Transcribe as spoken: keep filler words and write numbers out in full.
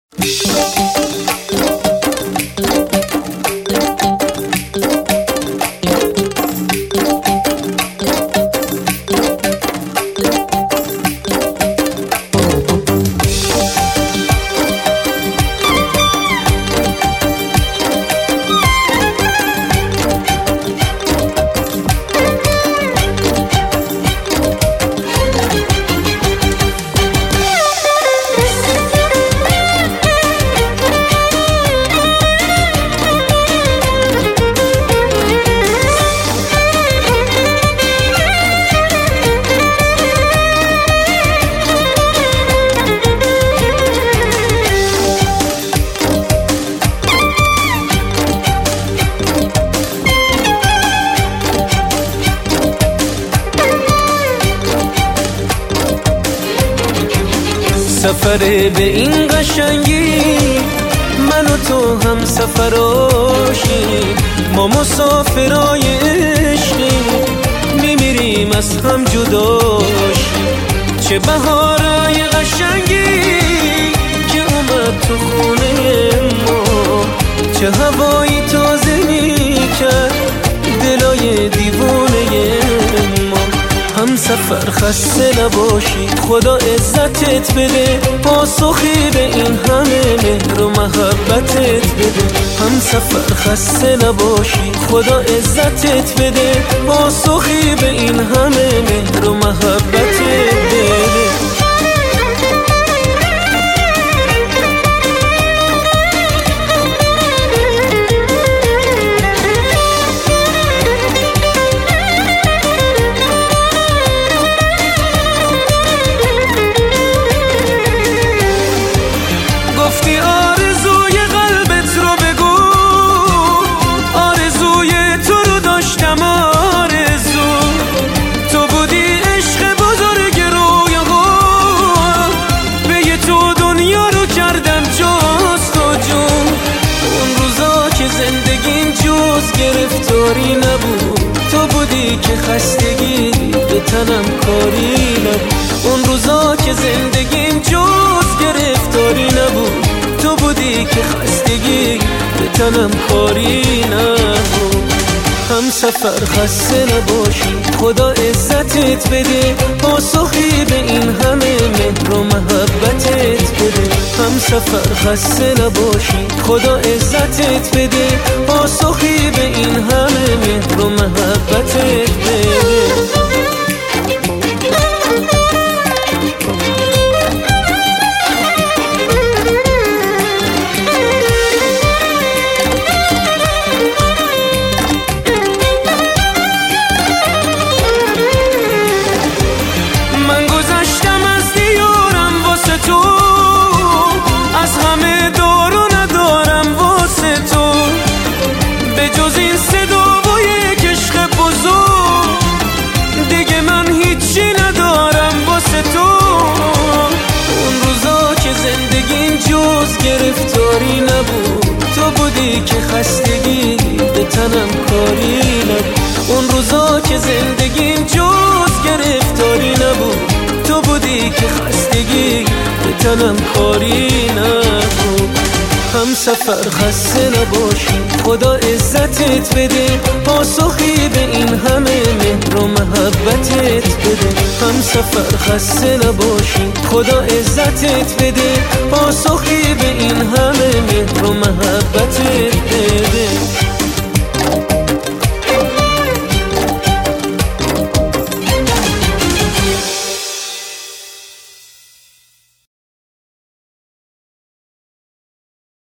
سفر به این قشنگی من و تو هم سفراشیم، ما مسافرای عشقیم، میمیریم از هم جداشیم. چه بهارای قشنگی که اومد تو خونه ما، چه هوایی تازه میکرد دلای دیوونه ما. هم سفر خسته نباشی، خدا عزتت بده، پاسخی به این همه مهر و محبتت بده. هم سفر خسته نباشی، خدا عزتت بده، پاسخی به این همه مهر و محبتت بده. گرفتاری نبود، تو بودی که خستگی به تنم کاری نبود. اون روزا که زندگیم جز گرفتاری نبود، تو بودی که خستگی به تنم کاری نبود. هم سفر خسته نباشی، خدا عزتت بده، پاسخی به این همه مهر و محبتت بده. هم سفر خسته نباشی، خدا عزتت بده، پاسخی به این همه مهر و محبتت بده. گرفتاری نبود، تو بودی که خستگی به تنم کاری نبود. اون روزا که زندگیم جز گرفتاری نبود، تو بودی که خستگی به تنم کاری نبود. هم سفر خسته نباشی، خدا عزتت بده، پاسخی به این همه مهر و محبتت بده. هم سفر خسته نباشی، خدا عزتت بده، پاسخی به